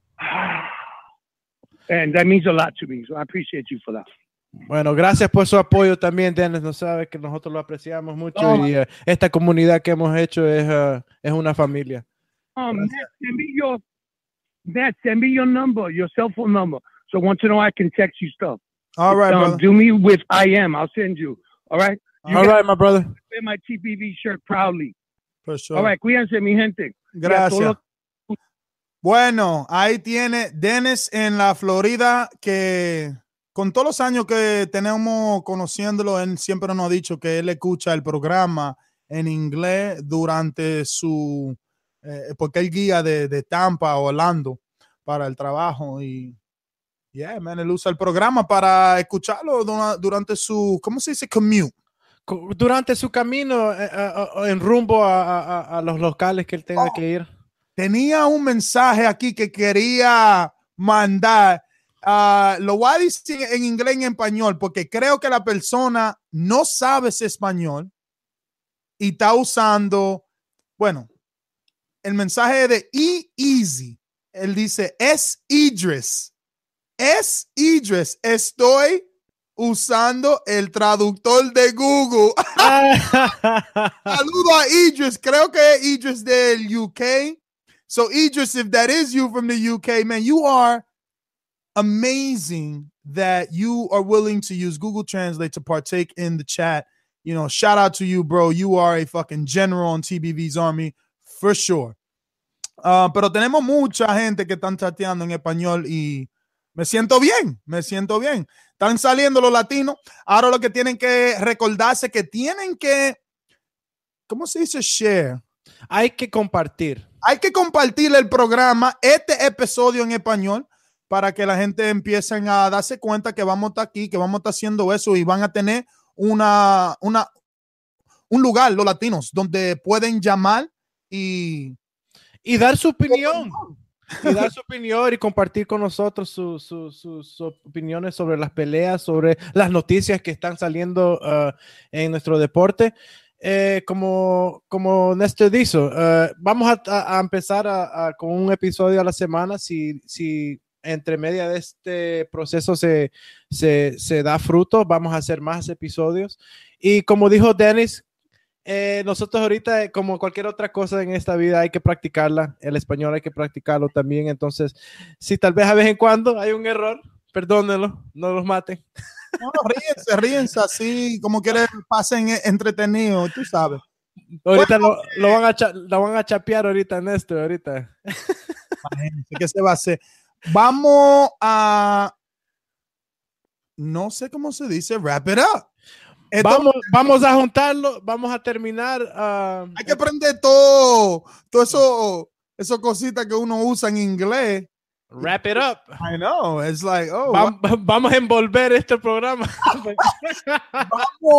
and that means a lot to me. So I appreciate you for that. Bueno, gracias por su apoyo también, Dennis. No sabe que nosotros lo apreciamos mucho y esta comunidad que hemos hecho es una familia. Matt, send me your number, your cell phone number. So once in a while I can text you stuff. All right, brother. Do me with IM. I'll send you. All right? All right, my brother. Wear my TPV shirt proudly. For sure. All right, cuídense, mi gente. Gracias. Bueno, ahí tiene Dennis en la Florida, que con todos los años que tenemos conociéndolo, él siempre nos ha dicho que él escucha el programa en inglés durante su, porque él guía de Tampa a Orlando para el trabajo y yeah, man, él usa el programa para escucharlo durante su, ¿cómo se dice? Commute. Durante su camino en rumbo a los locales que él tenga que ir. Tenía un mensaje aquí que quería mandar. Lo voy a decir en inglés y en español porque creo que la persona no sabe ese español y está usando, bueno, el mensaje de E-Easy. Él dice, es Idris, estoy usando el traductor de Google. Saludo a Idris, creo que es Idris del UK. So Idris, if that is you from the UK, man, you are amazing that you are willing to use Google Translate to partake in the chat. You know, shout out to you, bro. You are a fucking general on TBV's army for sure. Pero tenemos mucha gente que están chateando en español y me siento bien. Están saliendo los latinos. Ahora lo que tienen que recordarse que tienen que, ¿cómo se dice? Share. Hay que compartir. Hay que compartir el programa, este episodio en español, para que la gente empiece a darse cuenta que vamos a estar aquí, que vamos a estar haciendo eso y van a tener un lugar, los latinos, donde pueden llamar y dar su opinión. Y dar su opinión y compartir con nosotros sus opiniones sobre las peleas, sobre las noticias que están saliendo en nuestro deporte. Como Néstor dijo, vamos a empezar con un episodio a la semana. Si entre media de este proceso se da fruto, vamos a hacer más episodios. Y como dijo Dennis, nosotros ahorita, como cualquier otra cosa en esta vida, hay que practicarla. El español hay que practicarlo también. Entonces, si tal vez a vez en cuando hay un error, perdónenlo, no los maten. No, ríense así, como quieren, pasen entretenido, tú sabes. Ahorita lo van a chapear ahorita, Néstor, ahorita. ¿Qué se va a hacer? Vamos a, no sé cómo se dice, wrap it up. Vamos a juntarlo, vamos a terminar. Hay que aprender todo eso cositas que uno usa en inglés. Wrap it up. I know, it's like, vamos a envolver este programa.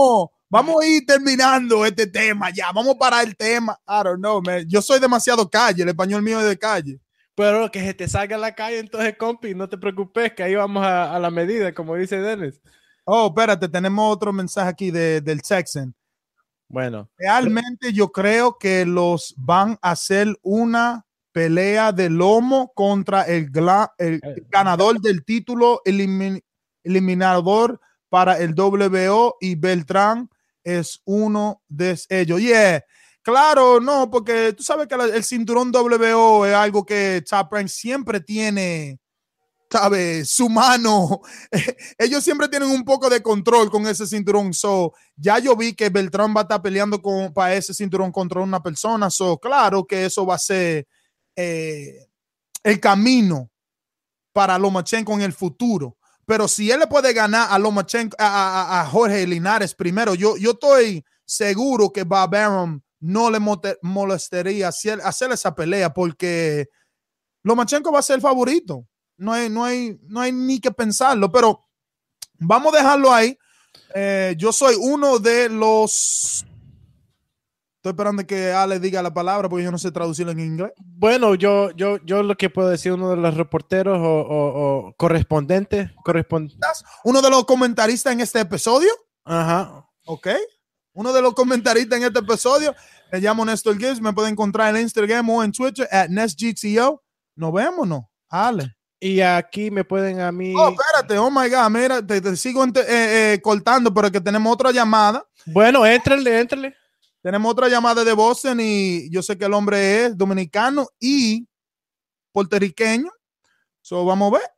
Vamos a ir terminando este tema ya. Vamos a parar el tema. I don't know, man. Yo soy demasiado calle. El español mío es de calle. Pero que se te salga a la calle, entonces, compi, no te preocupes, que ahí vamos a la medida, como dice Dennis. Oh, espérate, tenemos otro mensaje aquí del Texan. Bueno. Realmente yo creo que los van a hacer una pelea de lomo contra el ganador del título eliminador para el WO y Beltrán es uno de ellos. Yeah. Claro, no, porque tú sabes que el cinturón WO es algo que Top Rank siempre tiene, ¿sabes? Su mano. Ellos siempre tienen un poco de control con ese cinturón. So, ya yo vi que Beltrán va a estar peleando para ese cinturón contra una persona. So, claro que eso va a ser el camino para Lomachenko en el futuro. Pero si él le puede ganar a Lomachenko, a Jorge Linares primero, yo estoy seguro que Bob Arum no le molestaría hacer esa pelea porque Lomachenko va a ser el favorito. No hay ni que pensarlo, pero vamos a dejarlo ahí. Yo soy uno de los... Estoy esperando que Ale diga la palabra porque yo no sé traducirlo en inglés. Bueno, yo lo que puedo decir, uno de los reporteros o correspondentes. Uno de los comentaristas en este episodio. Ajá. Ok. Uno de los comentaristas en este episodio. Me llamo Néstor Gibbs. Me pueden encontrar en Instagram o en Twitter @NestGTO. Nos vemos, ¿no? Ale. Y aquí me pueden a mí... Oh, espérate. Oh, my God. Mira, te sigo cortando, pero que tenemos otra llamada. Bueno, éntrale. Tenemos otra llamada de Boston y yo sé que el hombre es dominicano y puertorriqueño. So, vamos a ver.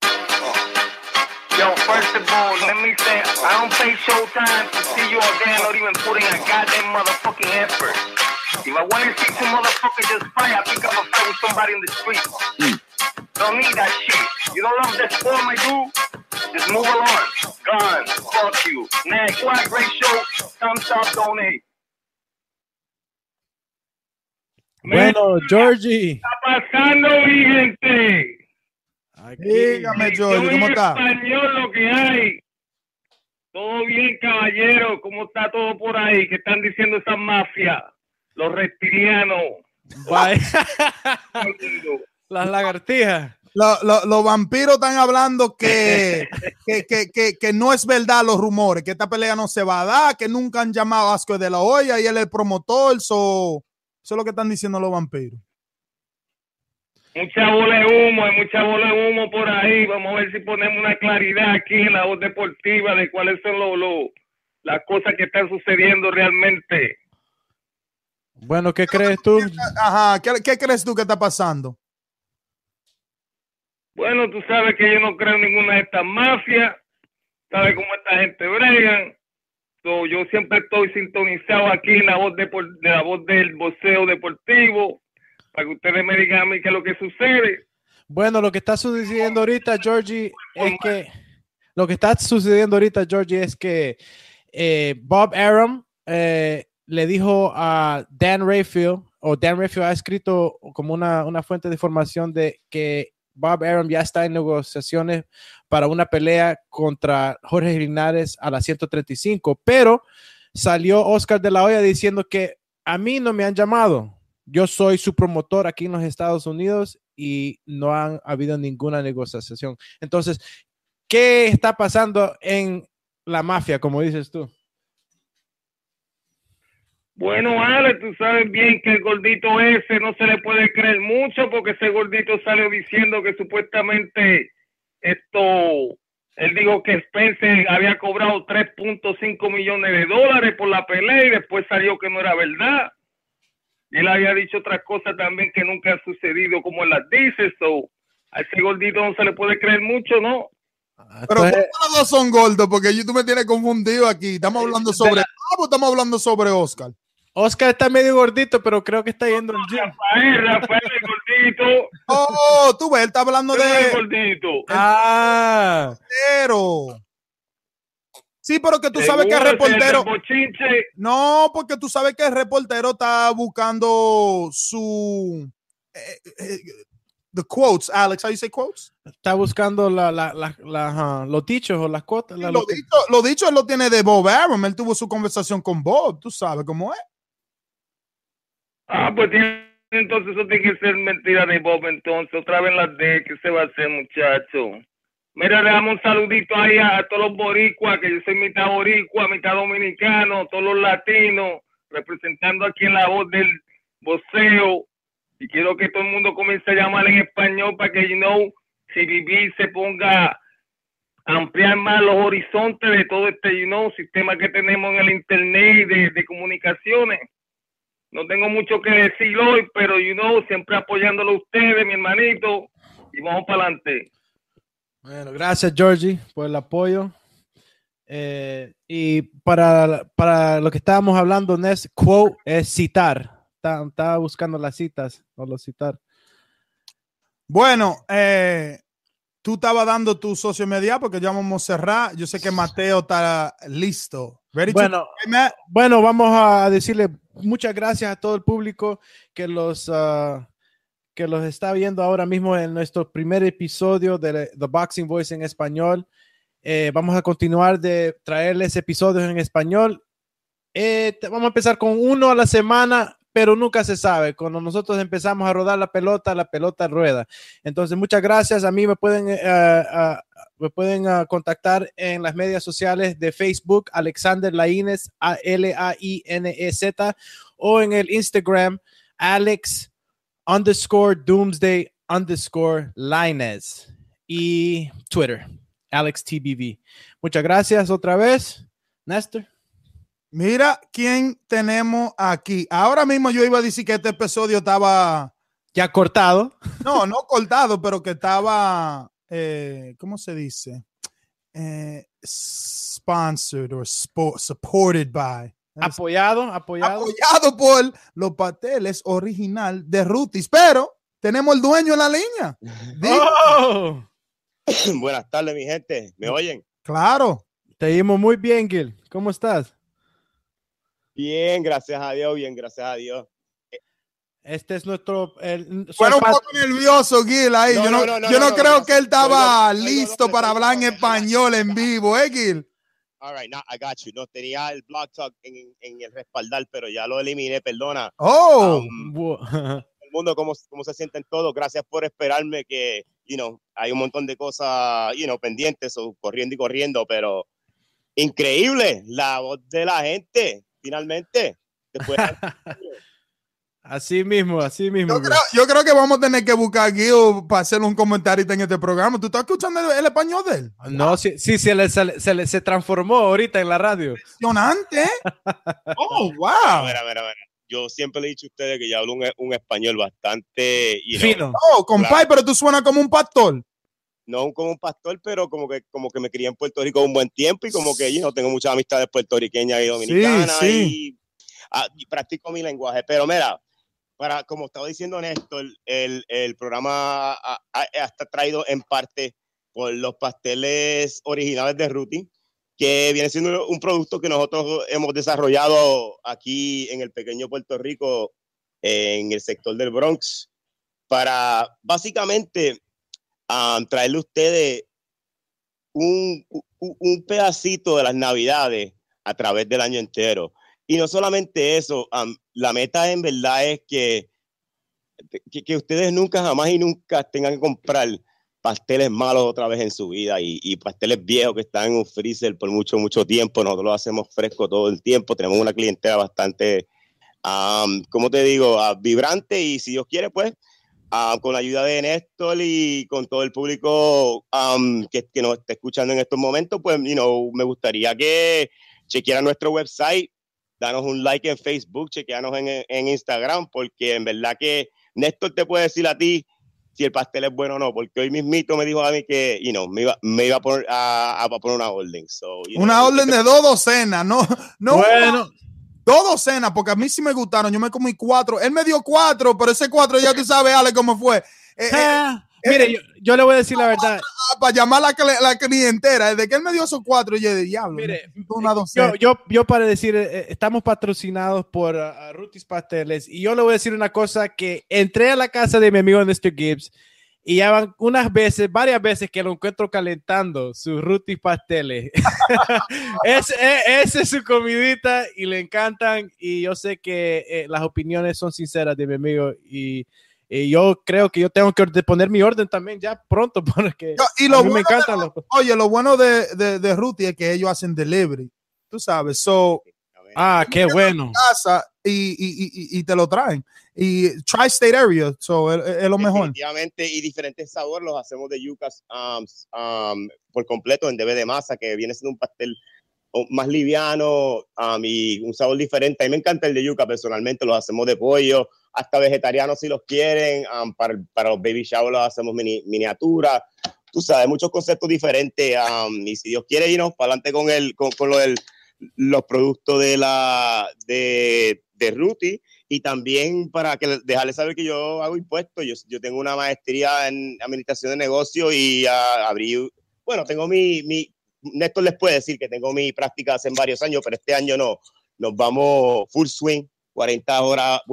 Yo, first of all, let me say, I don't pay Showtime to see you all there not even putting a goddamn motherfucking effort. If I want to see some motherfucker just fight, I pick up a fight with somebody in the street. Don't need that shit. You don't love that form I do? Just move along. Gone. Fuck you. Next. What a great show. Thumbs up, donate. Bueno, Georgie. ¿Qué está pasando, mi gente? Dígame, Georgie, ¿cómo está? Español lo que hay. Todo bien, caballero. ¿Cómo está todo por ahí? ¿Qué están diciendo esas mafias? Los reptilianos. Las lagartijas. Los vampiros están hablando que no es verdad los rumores, que esta pelea no se va a dar, que nunca han llamado a Oscar de la Hoya y él es el promotor. Eso es lo que están diciendo los vampiros. Mucha bola de humo, hay mucha bola de humo por ahí. Vamos a ver si ponemos una claridad aquí en la voz deportiva de cuáles son las cosas que están sucediendo realmente. Bueno, ¿qué crees tú? Ajá, ¿qué crees tú que está pasando? Bueno, tú sabes que yo no creo en ninguna de estas mafias. Sabes cómo esta gente bregan. So, yo siempre estoy sintonizado aquí en la voz la voz del boxeo deportivo para que ustedes me digan a mí qué es lo que sucede. Bueno, lo que está sucediendo ahorita, Georgie, es que Bob Arum le dijo a Dan Rayfield, o Dan Rayfield ha escrito como una fuente de información de que Bob Arum ya está en negociaciones para una pelea contra Jorge Linares a las 135, pero salió Oscar de la Hoya diciendo que a mí no me han llamado. Yo soy su promotor aquí en los Estados Unidos y no han habido ninguna negociación. Entonces, ¿qué está pasando en la mafia, como dices tú? Bueno, Ale, tú sabes bien que el gordito ese no se le puede creer mucho porque ese gordito salió diciendo que supuestamente él dijo que Spencer había cobrado $3.5 millones por la pelea y después salió que no era verdad. Y él había dicho otras cosas también que nunca han sucedido como él las dice. So, a ese gordito no se le puede creer mucho, ¿no? Pero ¿cómo los dos son gordos? Porque tú me tienes confundido aquí. Estamos hablando sobre estamos hablando sobre Oscar. Oscar está medio gordito, pero creo que está yendo al gym. Rafael el gordito. Oh, tú ves, él está hablando de... El gordito. Pero... Sí, pero que tú sabes que el reportero... No, porque tú sabes que el reportero está buscando su... the quotes, Alex. How you say quotes? Está buscando los dichos o las cuotas. Lo dicho él lo tiene de Bob Arum. Él tuvo su conversación con Bob. Tú sabes cómo es. Pues entonces eso tiene que ser mentira de Bob. Entonces, otra vez las de ¿qué se va a hacer, muchacho? Mira, le damos un saludito ahí a todos los boricuas, que yo soy mitad boricua, mitad dominicano, todos los latinos, representando aquí en la voz del voceo. Y quiero que todo el mundo comience a llamar en español para que, CBB se ponga a ampliar más los horizontes de todo este, sistema que tenemos en el internet de comunicaciones. No tengo mucho que decir hoy, pero, siempre apoyándolo a ustedes, mi hermanito, y vamos para adelante. Bueno, gracias, Georgie, por el apoyo. Y para lo que estábamos hablando, Ness, quote es citar. Estaba buscando las citas o los citar. Bueno, tú estabas dando tu social media porque ya vamos a cerrar. Yo sé que Mateo está listo. Bueno, vamos a decirle muchas gracias a todo el público que los está viendo ahora mismo en nuestro primer episodio de The Boxing Voice en español. Vamos a continuar de traerles episodios en español. Vamos a empezar con uno a la semana, pero nunca se sabe. Cuando nosotros empezamos a rodar la pelota rueda. Entonces, muchas gracias. A mí me pueden contactar en las medias sociales de Facebook, Alexander Lainez, Lainez, o en el Instagram, Alex_Doomsday_Lainez, y Twitter, AlexTBV. Muchas gracias otra vez, Néstor. Mira quién tenemos aquí. Ahora mismo yo iba a decir que este episodio estaba ya cortado. No cortado, pero que estaba, ¿cómo se dice? Sponsored or supported by. Apoyado por los pasteles original de Rutis. Pero tenemos el dueño en la línea. Oh. Buenas tardes, mi gente. ¿Me oyen? Claro. Te oímos muy bien, Gil. ¿Cómo estás? Bien, gracias a Dios, bien, gracias a Dios. Este es nuestro... Fuera un poco nervioso, Gil, ahí. Yo no creo que él estaba listo para hablar en español en vivo, Gil? All right, now I got you. No, tenía el Blog Talk en el respaldar, pero ya lo eliminé, perdona. Oh. El mundo, ¿cómo se sienten todos? Gracias por esperarme, que, hay un montón de cosas, pendientes, o corriendo, pero increíble la voz de la gente, finalmente. Después Así mismo. Yo creo que vamos a tener que buscar a Gil para hacer un comentario en este programa. ¿Tú estás escuchando el español de él? No, sí, se transformó ahorita en la radio. Impresionante. Oh, wow. Mira. Yo siempre le he dicho a ustedes que yo hablo un español bastante fino. Oh, compadre, pero tú suenas como un pastor. No como un pastor, pero como que me crié en Puerto Rico un buen tiempo y como que tengo muchas amistades puertorriqueas y dominicanas. Sí. Y practico mi lenguaje. Pero mira, como estaba diciendo Néstor, el programa está traído en parte por los pasteles originales de Ruti, que viene siendo un producto que nosotros hemos desarrollado aquí en el pequeño Puerto Rico, en el sector del Bronx, para básicamente traerle a ustedes un pedacito de las Navidades a través del año entero. Y no solamente eso, la meta en verdad es que ustedes nunca, jamás y nunca tengan que comprar pasteles malos otra vez en su vida y pasteles viejos que están en un freezer por mucho tiempo. Nosotros lo hacemos fresco todo el tiempo. Tenemos una clientela bastante, ¿cómo te digo? Vibrante, y si Dios quiere, pues, con la ayuda de Néstor y con todo el público que nos está escuchando en estos momentos, pues, me gustaría que chequearan nuestro website, danos un like en Facebook, chequeanos en Instagram, porque en verdad que Néstor te puede decir a ti si el pastel es bueno o no, porque hoy mismito me dijo a mí que me iba a poner una orden. Una orden de 2 docenas, no. Bueno. 2 docenas, porque a mí sí me gustaron. Yo me comí 4. Él me dio 4, pero ese 4 ya tú sabes, Ale, cómo fue. Mire, yo le voy a decir la verdad. Para llamar a la clientela. Desde que él me dio esos 4, yo de diablo. Mire, una docena. yo para decir, estamos patrocinados por Rutis Pasteles, y yo le voy a decir una cosa, que entré a la casa de mi amigo Mr. Gibbs Y ya van varias veces que lo encuentro calentando sus Ruthie pasteles. Esa es su comidita y le encantan. Y yo sé que las opiniones son sinceras de mi amigo. Y yo creo que yo tengo que poner mi orden también ya pronto porque a mí me encantan Oye, lo bueno de Ruthie es que ellos hacen delivery. Tú sabes, qué bueno. Casa y te lo traen. Y Tri-State Area, es lo mejor. Definitivamente, y diferentes sabores los hacemos de yucas por completo en DB de masa, que viene siendo un pastel más liviano y un sabor diferente. A mí me encanta el de yuca personalmente, los hacemos de pollo, hasta vegetarianos si los quieren, para los baby shower los hacemos miniatura. Tú sabes, muchos conceptos diferentes y si Dios quiere irnos para adelante con los productos de Ruthie. Y también para dejarles saber que yo hago impuestos. Yo tengo una maestría en administración de negocios y tengo Néstor les puede decir que tengo mi práctica hace varios años, pero este año no. Nos vamos full swing, 80 horas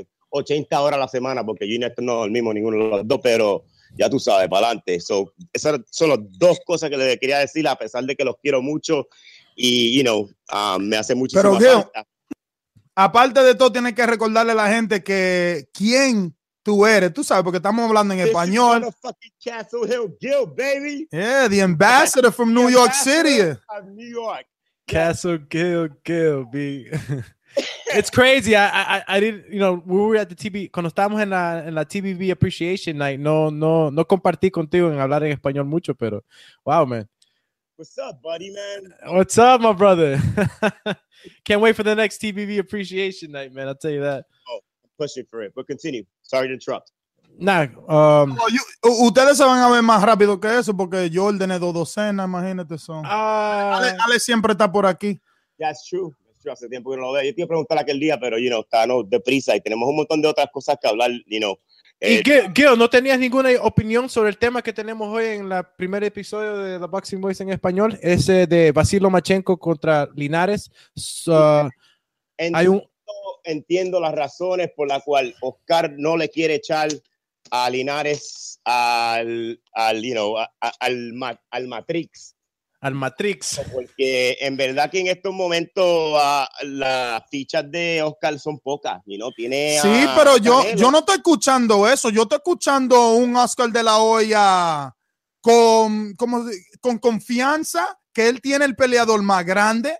a la semana, porque yo y Néstor no dormimos ninguno de los dos, pero ya tú sabes, para adelante. Esas son las dos cosas que les quería decir, a pesar de que los quiero mucho y, me hace muchísima falta. Aparte de todo, tienes que recordarle a la gente que quién tú eres, tú sabes, porque estamos hablando en español. Castle Hill Gill, baby. Yeah, the ambassador from New York City. New York. Castle Gill, B. It's crazy. I didn't, we were at the TV, cuando estábamos en la TBV Appreciation Night, no compartí contigo en hablar en español mucho, pero wow, man. What's up, buddy, man? What's up, my brother? Can't wait for the next TBV Appreciation Night, man. I'll tell you that. Oh, I'm pushing for it, but continue. Sorry to interrupt. Nah, ustedes se van a ver más rápido que eso porque yo ordené 2 docenas, imagínate son. Ale siempre está por aquí. That's true. Hace tiempo que no lo veo. Yo te iba a preguntar aquel día, pero, estábamos deprisa y tenemos un montón de otras cosas que hablar, ¿Y Gil, no tenías ninguna opinión sobre el tema que tenemos hoy en el primer episodio de The Boxing Boys en español? Ese de Vasil Lomachenko contra Linares. Entiendo las razones por las cuales Oscar no le quiere echar a Linares al Matrix. Al Matrix. Porque en verdad que en estos momentos las fichas de Oscar son pocas. Tiene sí, pero yo no estoy escuchando eso. Yo estoy escuchando un Oscar de la Hoya con confianza que él tiene el peleador más grande,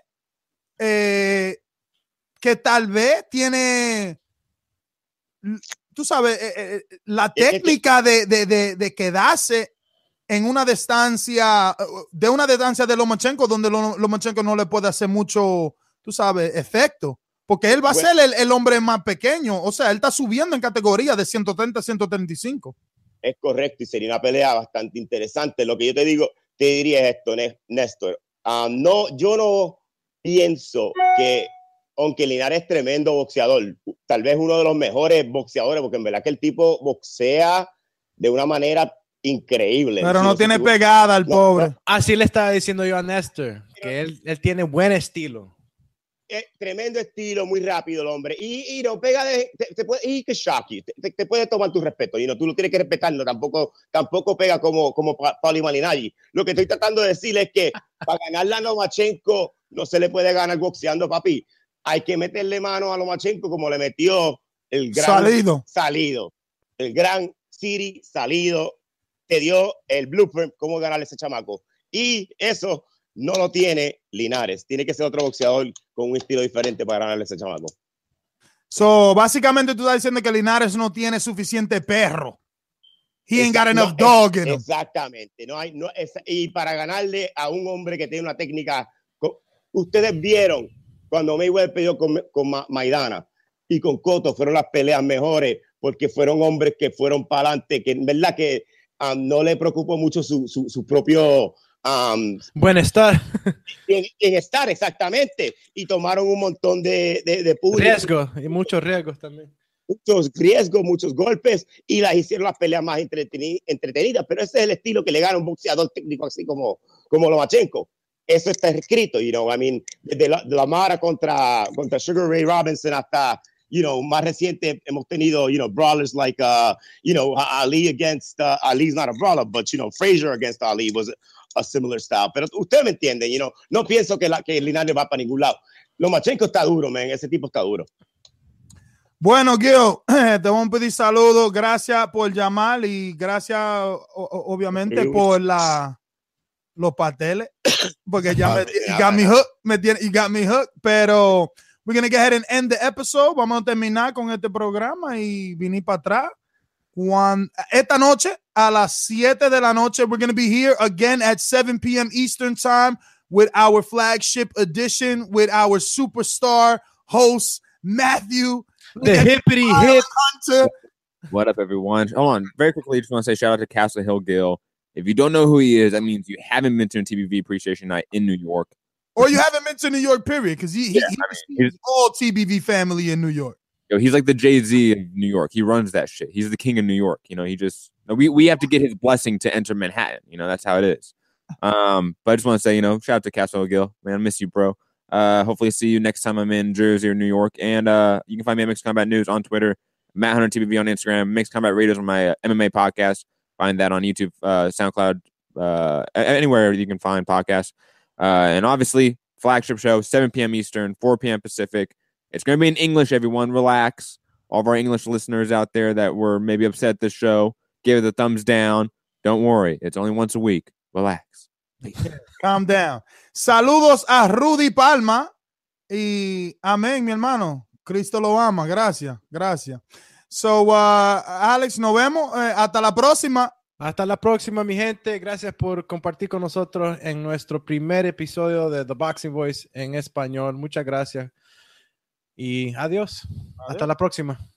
que tal vez tiene, tú sabes, la técnica de quedarse en una distancia de Lomachenko, donde Lomachenko no le puede hacer mucho, tú sabes, efecto, porque él va a ser el hombre más pequeño, o sea, él está subiendo en categoría de 130 a 135. Es correcto, y sería una pelea bastante interesante. Lo que yo te diría es esto, Néstor. Yo no pienso que, aunque Linares es tremendo boxeador, tal vez uno de los mejores boxeadores, porque en verdad que el tipo boxea de una manera increíble. Pero no tiene pegada el pobre. Así le estaba diciendo yo a Néstor, que él tiene buen estilo. Tremendo estilo, muy rápido el hombre. Y no pega te puede tomar tu respeto. Tú lo tienes que respetar. Tampoco pega como Paulie Malignaggi. Lo que estoy tratando de decir es que para ganarle a Lomachenko no se le puede ganar boxeando, papi. Hay que meterle mano a Lomachenko como le metió el gran Salido. El gran City Salido. Te dio el blueprint cómo ganarle a ese chamaco. Y eso no lo tiene Linares. Tiene que ser otro boxeador con un estilo diferente para ganarle a ese chamaco. Básicamente tú estás diciendo que Linares no tiene suficiente perro. He ain't got enough dog in him. Exactamente. Y para ganarle a un hombre que tiene una técnica... Ustedes vieron cuando Mayweather peleó con Maidana y con Cotto, fueron las peleas mejores porque fueron hombres que fueron para adelante, que en verdad que no le preocupó mucho su propio bienestar. Bienestar, exactamente. Y tomaron un montón de riesgo y muchos riesgos también. Muchos riesgos, muchos golpes y las hicieron las peleas más entretenidas. Pero ese es el estilo que le gana un boxeador técnico así como Lomachenko. Eso está escrito, desde la Mara contra Sugar Ray Robinson hasta, más reciente hemos tenido, brawlers like, Ali against, Ali's not a brawler, but, Frazier against Ali was a similar style. Pero ustedes me entienden, no pienso que Linares va para ningún lado. Lomachenko está duro, man. Ese tipo está duro. Bueno, Gil, te vamos a pedir saludos. Gracias por llamar y gracias, obviamente, por los pasteles. Porque ya you got me hooked. Pero we're going to go ahead and end the episode. Vamos a terminar con este programa y venir para atrás. Esta noche, a las 7 de la noche, we're going to be here again at 7 p.m. Eastern Time with our flagship edition, with our superstar host, Matthew. The hippity hip. Hunter. What up, everyone? Hold on. Very quickly, just want to say shout out to Castle Hill Gill. If you don't know who he is, that means you haven't been to a TBV Appreciation Night in New York. Or you haven't been to New York, period, because he's all TBV family in New York. He's like the Jay-Z of New York. He runs that shit. He's the king of New York. We have to get his blessing to enter Manhattan. That's how it is. But I just want to say, shout out to Castle Hill Gill. Man, I miss you, bro. Hopefully see you next time I'm in Jersey or New York. And you can find me at Mixed Combat News on Twitter, Matt Hunter TBV on Instagram, Mixed Combat Radios on my MMA podcast. Find that on YouTube, SoundCloud, anywhere you can find podcasts. And obviously, flagship show, 7 p.m. Eastern, 4 p.m. Pacific. It's going to be in English, everyone. Relax. All of our English listeners out there that were maybe upset at this show, give it a thumbs down. Don't worry. It's only once a week. Relax. Calm down. Saludos a Rudy Palma y amén, mi hermano. Cristo lo ama. Gracias. So, Alex, nos vemos. Hasta la próxima. Hasta la próxima, mi gente. Gracias por compartir con nosotros en nuestro primer episodio de The Boxing Voice en español. Muchas gracias. Y adiós. Hasta la próxima.